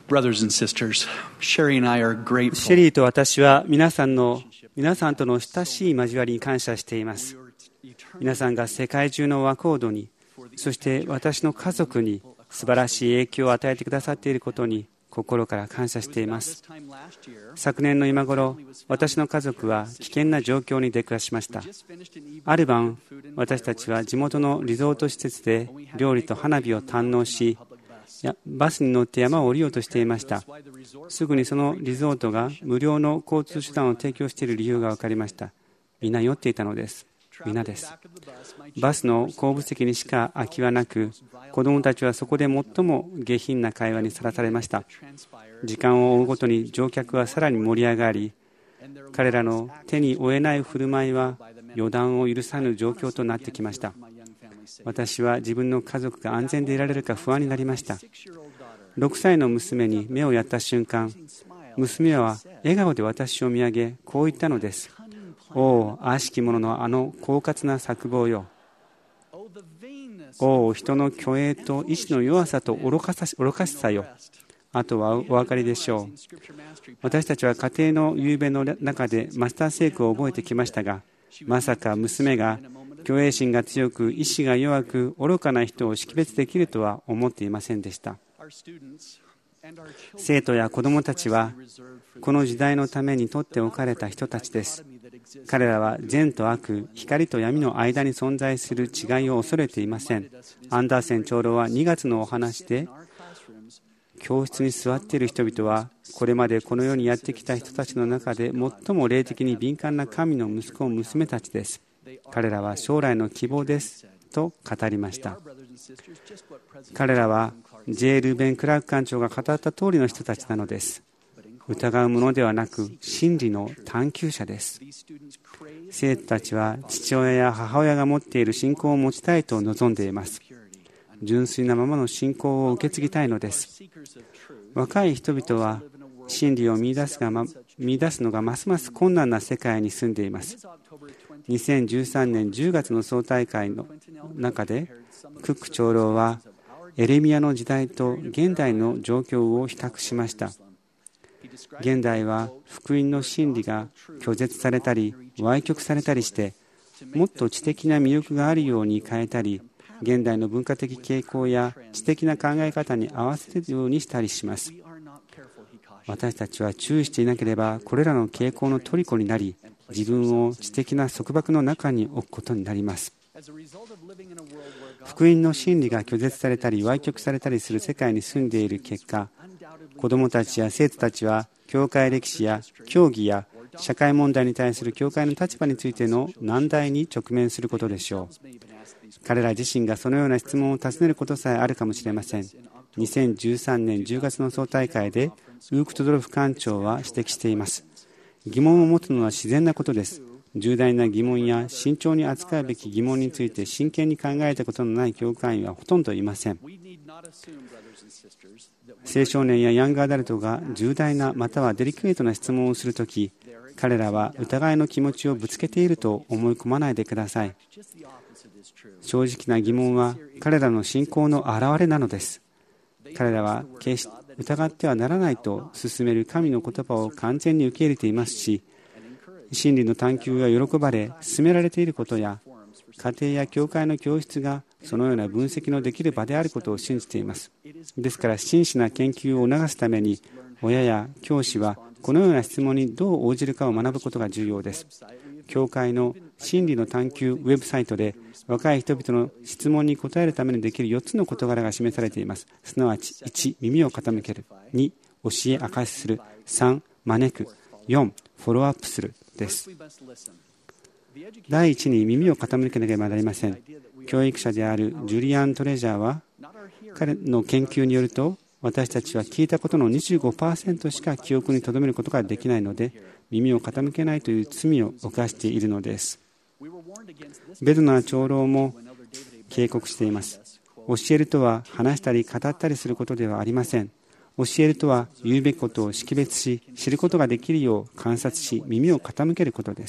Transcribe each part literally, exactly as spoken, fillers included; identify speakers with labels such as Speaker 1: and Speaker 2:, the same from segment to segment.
Speaker 1: Brothers and sisters, Sherry and I are
Speaker 2: シェリ
Speaker 1: grateful.
Speaker 2: ーと私は皆さんの皆さんとの親しい交わりに感謝しています。皆さんが世界中の和コードに、そして私の家族に素晴らしい影響を与えてくださっていることに心から感謝しています。昨年の今頃、私の家族は危険な状況に出くわしました。ある晩、私たちは地元のリゾート施設で料理と花火を堪能し、バスに乗って山を降りようとしていました。すぐにそのリゾートが無料の交通手段を提供している理由が分かりました。みんな酔っていたのです。みんなです。バスの後部席にしか空きはなく、子どもたちはそこで最も下品な会話にさらされました。時間を追うごとに乗客はさらに盛り上がり、彼らの手に負えない振る舞いは予断を許さぬ状況となってきました。私は自分の家族が安全でいられるか不安になりました。ろくさいの娘に目をやった瞬間、娘は笑顔で私を見上げ、こう言ったのです。おお、悪しき者のあの狡猾な策謀よ。おお、人の虚栄と意志の弱さと愚かさ、愚かしさよ。あとはお分かりでしょう。私たちは家庭の夕べの中でマスター聖句を覚えてきましたが、まさか娘が虚栄心が強く、意志が弱く、愚かな人を識別できるとは思っていませんでした。生徒や子どもたちは、この時代のために取っておかれた人たちです。彼らは善と悪、光と闇の間に存在する違いを恐れていません。アンダーセン長老はにがつのお話で、教室に座っている人々は、これまでこの世にやってきた人たちの中で最も霊的に敏感な神の息子、娘たちです。彼らは将来の希望ですと語りました。彼らはジェール・ベン・クラーク館長が語った通りの人たちなのです。疑うものではなく真理の探求者です。生徒たちは父親や母親が持っている信仰を持ちたいと望んでいます。純粋なままの信仰を受け継ぎたいのです。若い人々は真理を見出すが、ま、見出すのがますます困難な世界に住んでいます。にせんじゅうさんねんじゅうがつの総大会の中で、クック長老はエレミヤの時代と現代の状況を比較しました。現代は福音の真理が拒絶されたり歪曲されたりして、もっと知的な魅力があるように変えたり、現代の文化的傾向や知的な考え方に合わせるようにしたりします。私たちは注意していなければ、これらの傾向の虜になり、自分を知的な束縛の中に置くことになります。福音の真理が拒絶されたり歪曲されたりする世界に住んでいる結果、子どもたちや生徒たちは教会歴史や教義や社会問題に対する教会の立場についての難題に直面することでしょう。彼ら自身がそのような質問を尋ねることさえあるかもしれません。にせんじゅうさんねんじゅうがつの総大会でウークトドロフ館長は指摘しています。疑問を持つのは自然なことです。重大な疑問や慎重に扱うべき疑問について真剣に考えたことのない教会員はほとんどいません。青少年やヤングアダルトが重大なまたはデリケートな質問をするとき、彼らは疑いの気持ちをぶつけていると思い込まないでください。正直な疑問は彼らの信仰の表れなのです。彼らは決して疑ってはならないと勧める神の言葉を完全に受け入れていますし、真理の探求が喜ばれ進められていることや、家庭や教会の教室がそのような分析のできる場であることを信じています。ですから真摯な研究を促すために、親や教師はこのような質問にどう応じるかを学ぶことが重要です。教会の真理の探求ウェブサイトで若い人々の質問に答えるためにできるよっつの事柄が示されています。すなわちいち、耳を傾ける。に、教え明かしする。さん、招く。よん、フォローアップするです。第一に耳を傾けなければなりません。教育者であるジュリアン・トレジャーは、彼の研究によると、私たちは聞いたことの にじゅうごパーセント しか記憶に留めることができないので、耳を傾けないという罪を犯しているのです。ベドナー長老も警告しています。教えるとは話したり語ったりすることではありません。教えるとは言うべきことを識別し、知ることができるよう観察し、耳を傾けることです。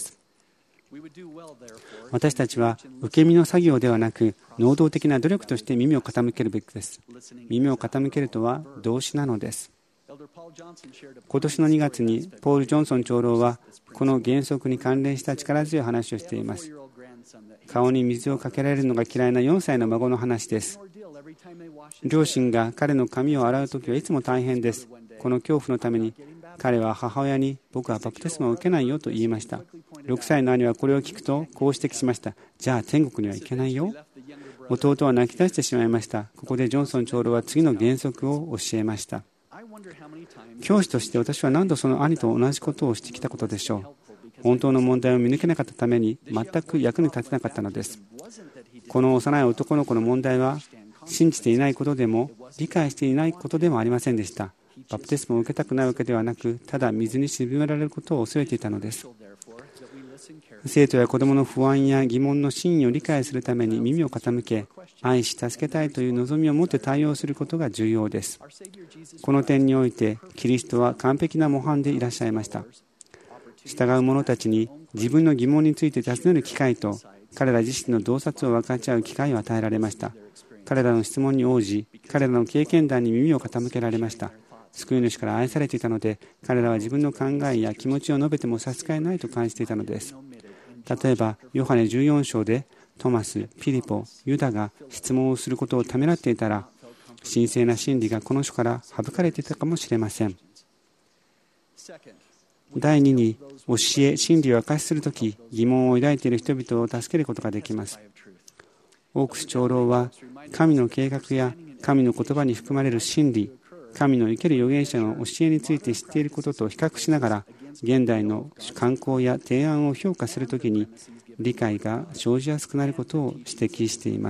Speaker 2: 私たちは受け身の作業ではなく、能動的な努力として耳を傾けるべきです。耳を傾けるとは動詞なのです。 今年のにがつにポール・ジョンソン長老はこの原則に関連した力強い話をしています。顔に水をかけられるのが嫌いなよんさいの孫の話です。両親が彼の髪を洗うときはいつも大変です。この恐怖のために彼は母親に僕はバプテスマを受けないよと言いました。ろくさいの兄はこれを聞くとこう指摘しました。じゃあ天国には行けないよ。弟は泣き出してしまいました。ここでジョンソン長老は次の原則を教えました。教師として私は何度その兄と同じことをしてきたことでしょう。本当の問題を見抜けなかったために全く役に立てなかったのです。この幼い男の子の問題は信じていないことでも理解していないことでもありませんでした。バプテスマを受けたくないわけではなく、ただ水に沈められることを恐れていたのです。生徒や子どもの不安や疑問の真意を理解するために耳を傾け、愛し助けたいという望みを持って対応することが重要です。この点においてキリストは完璧な模範でいらっしゃいました。従う者たちに自分の疑問について尋ねる機会と彼ら自身の洞察を分かち合う機会を与えられました。彼らの質問に応じ、彼らの経験談に耳を傾けられました。救い主から愛されていたので、彼らは自分の考えや気持ちを述べても差し支えないと感じていたのです。例えばヨハネじゅうよん章でトマス、ピリポ、ユダが質問をすることをためらっていたら、神聖な真理がこの書から省かれていたかもしれません。第二に、教え、真理を明かしするとき、疑問を抱いている人々を助けることができます。オークス長老は、神の計画や神の言葉に含まれる真理、神の生ける預言者の教えについて知っていることと比較しながら、現代の観光や提案を評価するときに、理解が生じやすくなることを指摘しています。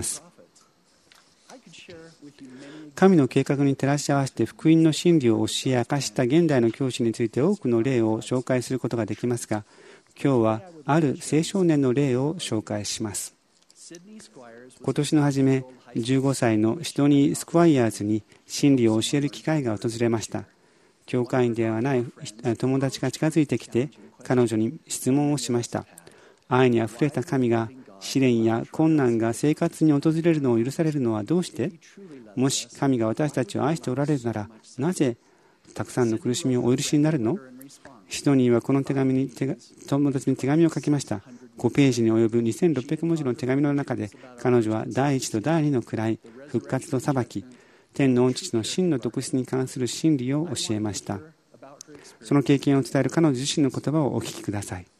Speaker 2: 神の計画に照らし合わせて福音の真理を教え明かした現代の教師について多くの例を紹介することができますが、今日はある青少年の例を紹介します。今年の初め、じゅうごさいのシドニー・スクワイヤーズに真理を教える機会が訪れました。教会員ではない友達が近づいてきて彼女に質問をしました。愛にあふれた神が試練や困難が生活に訪れるのを許されるのはどうして？もし神が私たちを愛しておられるなら、なぜたくさんの苦しみをお許しになるの？シドニーはこの手紙に手友達に手紙を書きました。ごページに及ぶにせんろっぴゃくもじの手紙の中で、彼女は第一と第二の位、復活と裁き、天の御父の真の特質に関する真理を教えました。その経験を伝える彼女自身の言葉をお聞きください。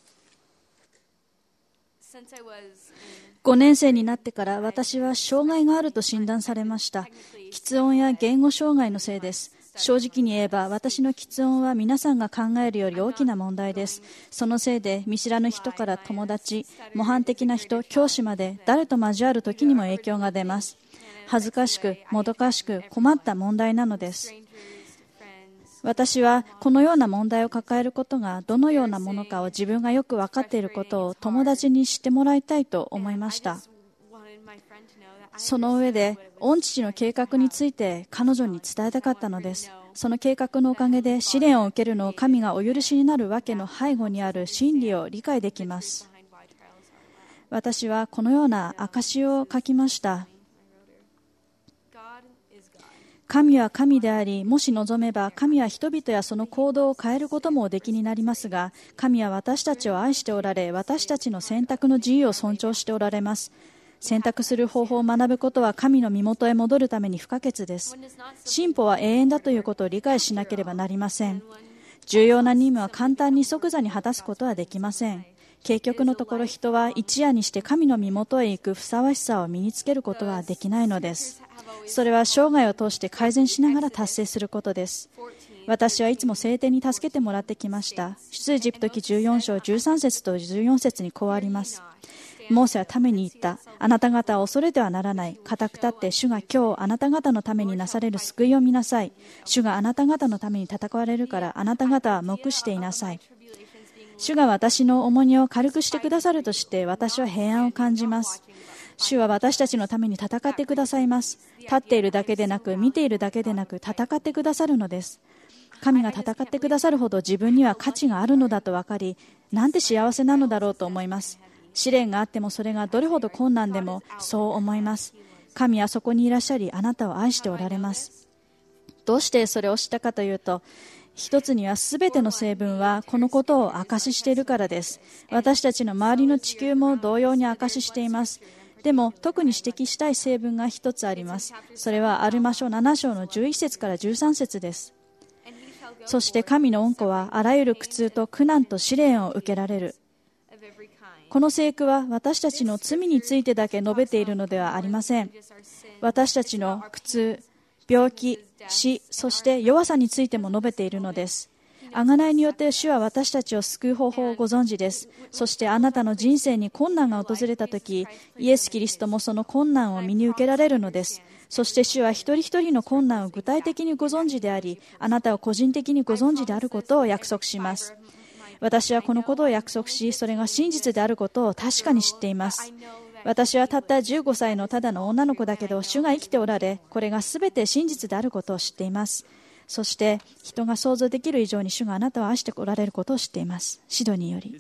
Speaker 3: ごねん生になってから私は障害があると診断されました。喫音や言語障害のせいです。正直に言えば私の喫音は皆さんが考えるより大きな問題です。そのせいで見知らぬ人から友達、模範的な人、教師まで誰と交わる時にも影響が出ます。恥ずかしく、もどかしく、困った問題なのです。私はこのような問題を抱えることがどのようなものかを自分がよく分かっていることを友達に知ってもらいたいと思いました。その上で御父の計画について彼女に伝えたかったのです。その計画のおかげで試練を受けるのを神がお許しになるわけの背後にある真理を理解できます。私はこのような証を書きました。神は神であり、もし望めば神は人々やその行動を変えることもおできになりますが、神は私たちを愛しておられ、私たちの選択の自由を尊重しておられます。選択する方法を学ぶことは神の身元へ戻るために不可欠です。進歩は永遠だということを理解しなければなりません。重要な任務は簡単に即座に果たすことはできません。結局のところ、人は一夜にして神の身元へ行くふさわしさを身につけることはできないのです。それは生涯を通して改善しながら達成することです。私はいつも聖典に助けてもらってきました。出エジプト記じゅうよん章じゅうさん節とじゅうよん節にこうあります。モーセは民に言った。あなた方は恐れてはならない。固く立って主が今日あなた方のためになされる救いを見なさい。主があなた方のために戦われるからあなた方は黙していなさい。主が私の重荷を軽くしてくださるとして私は平安を感じます。主は私たちのために戦ってくださいます。立っているだけでなく、見ているだけでなく、戦ってくださるのです。神が戦ってくださるほど自分には価値があるのだと分かり、なんて幸せなのだろうと思います。試練があってもそれがどれほど困難でもそう思います。神はそこにいらっしゃり、あなたを愛しておられます。 どうしてそれをしたかというと、一つにはすべての成分はこのことを証ししているからです。私たちの周りの地球も同様に証ししています。でも特に指摘したい成分が一つあります。それはアルマ書なな章のじゅういち節からじゅうさん節です。そして神の恩子はあらゆる苦痛と苦難と試練を受けられる。この聖句は私たちの罪についてだけ述べているのではありません。私たちの苦痛、病気、死、そして弱さについても述べているのです。贖いによって主は私たちを救う方法をご存知です。そしてあなたの人生に困難が訪れたとき、イエス・キリストもその困難を身に受けられるのです。そして主は一人一人の困難を具体的にご存知であり、あなたを個人的にご存知であることを約束します。私はこのことを約束し、それが真実であることを確かに知っています。私はたったじゅうごさいのただの女の子だけど、主が生きておられ、これがすべて真実であることを知っています。そして人が想像できる以上に主があなたを愛しておられることを知っています。シドニーより。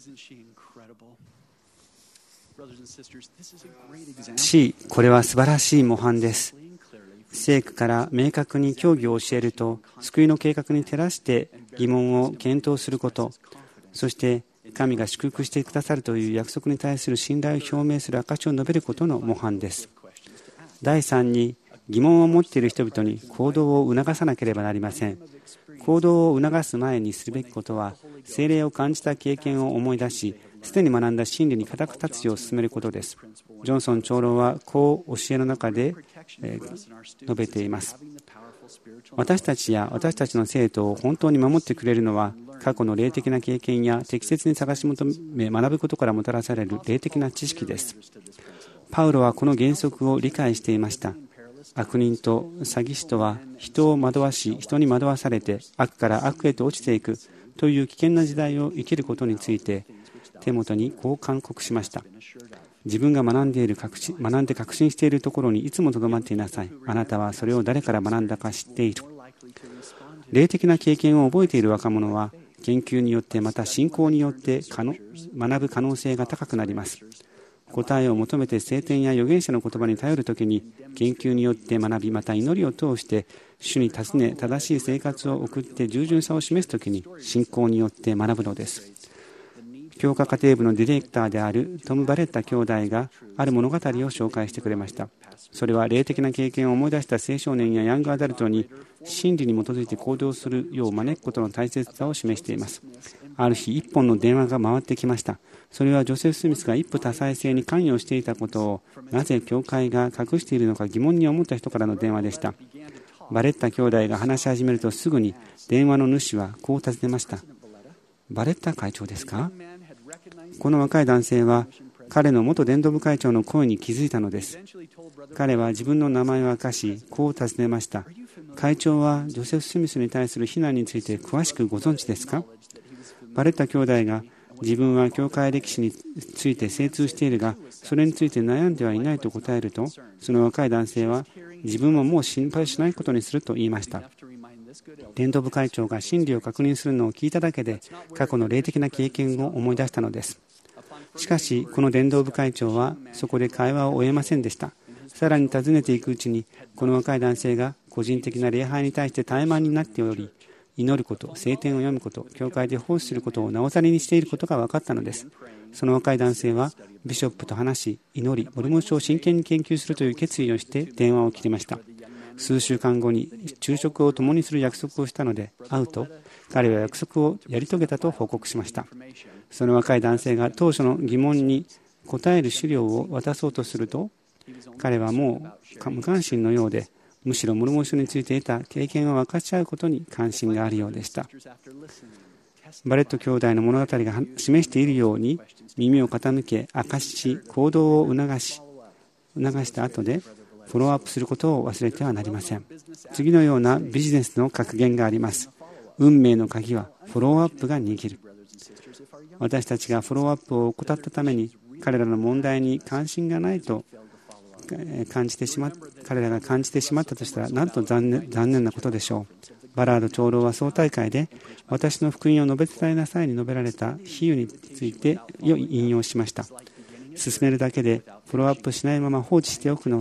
Speaker 2: C、これは素晴らしい模範です。聖句から明確に教義を教えると、救いの計画に照らして疑問を検討すること、そして神が祝福してくださるという約束に対する信頼を表明する証を述べることの模範です。だいさんに、疑問を持っている人々に行動を促さなければなりません。行動を促す前にするべきことは、聖霊を感じた経験を思い出し、すでに学んだ真理に固く立つよう進めることです。ジョンソン長老はこう教えの中で、えー、述べています。私たちや私たちの生徒を本当に守ってくれるのは、過去の霊的な経験や適切に探し求め学ぶことからもたらされる霊的な知識です。パウロはこの原則を理解していました。悪人と詐欺師とは人を惑わし、人に惑わされて悪から悪へと落ちていくという危険な時代を生きることについて、テモテにこう勧告しました。自分が学んでいる確信、学んで確信しているところにいつもとどまっていなさい。あなたはそれを誰から学んだか知っている。霊的な経験を覚えている若者は、研究によってまた信仰によって可能学ぶ可能性が高くなります。答えを求めて聖典や預言者の言葉に頼るときに、研究によって学び、また祈りを通して主に尋ね正しい生活を送って従順さを示すときに、信仰によって学ぶのです。教科家庭部のディレクターであるトム・バレッタ兄弟がある物語を紹介してくれました。それは霊的な経験を思い出した青少年やヤングアダルトに真理に基づいて行動するよう招くことの大切さを示しています。ある日、一本の電話が回ってきました。それはジョセフ・スミスが一夫多妻制に関与していたことをなぜ教会が隠しているのか疑問に思った人からの電話でした。バレッタ兄弟が話し始めるとすぐに電話の主はこう尋ねました。バレッタ会長ですか？この若い男性は彼の元伝道部会長の声に気づいたのです。彼は自分の名前を明かし、こう尋ねました。会長はジョセフ・スミスに対する非難について詳しくご存知ですか？バレッタ兄弟が自分は教会歴史について精通しているが、それについて悩んではいないと答えると、その若い男性は自分ももう心配しないことにすると言いました。伝道部会長が真理を確認するのを聞いただけで、過去の霊的な経験を思い出したのです。しかし、この伝道部会長はそこで会話を終えませんでした。さらに尋ねていくうちに、この若い男性が個人的な礼拝に対して怠慢になっており、祈ること、聖典を読むこと、教会で奉仕することをなおざりにしていることが分かったのです。その若い男性はビショップと話し、祈り、モルモン書を真剣に研究するという決意をして電話を切りました。数週間後に昼食を共にする約束をしたので会うと、彼は約束をやり遂げたと報告しました。その若い男性が当初の疑問に答える資料を渡そうとすると、彼はもう無関心のようで、むしろモルモン書について得た経験を分かち合うことに関心があるようでした。バレット兄弟の物語が示しているように、耳を傾け、明かし、行動を促し、促した後でフォローアップすることを忘れてはなりません。次のようなビジネスの格言があります。運命の鍵はフォローアップが握る。私たちがフォローアップを怠ったために、彼らの問題に関心がないと感じてしまっ彼らが感じてしまったとしたら、なんと残念、残念なことでしょう。バラード長老は総大会で、私の福音を述べ伝えなさいに述べられた比喩について引用しました。進めるだけでフォローアップしないまま放置しておくのは、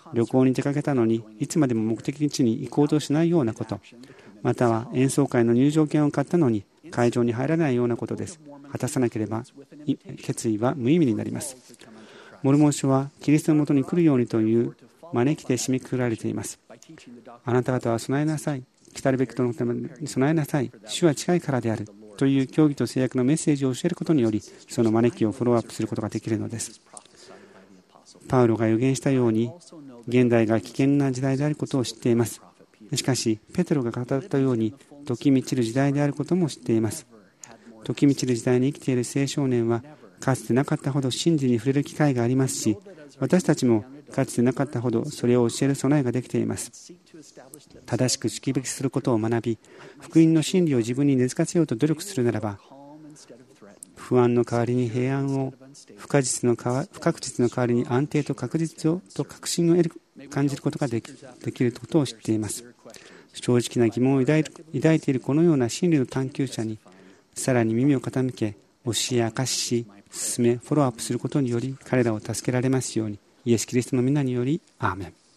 Speaker 2: 旅行に出かけたのにいつまでも目的地に行こうとしないようなこと、または演奏会の入場券を買ったのに会場に入らないようなことです。果たさなければ決意は無意味になります。モルモン書はキリストのもとに来るようにという招きで締めくくられています。あなた方は備えなさい、来たるべきとのために備えなさい、主は近いからであるという教義と制約のメッセージを教えることにより、その招きをフォローアップすることができるのです。パウロが預言したように、現代が危険な時代であることを知っています。しかしペテロが語ったように、時満ちる時代であることも知っています。時満ちる時代に生きている青少年は、かつてなかったほど真理に触れる機会がありますし、私たちもかつてなかったほどそれを教える備えができています。正しく識別することを学び、福音の真理を自分に根付かせようと努力するならば、不安の代わりに平安を、不確実の不確実の代わりに安定と確実をと確信を得る感じることができ、できることを知っています。正直な疑問を抱い抱いているこのような真理の探求者にさらに耳を傾け、教え明かしし、進めフォローアップすることにより彼らを助けられますように、イエス・キリストの皆によりアーメン。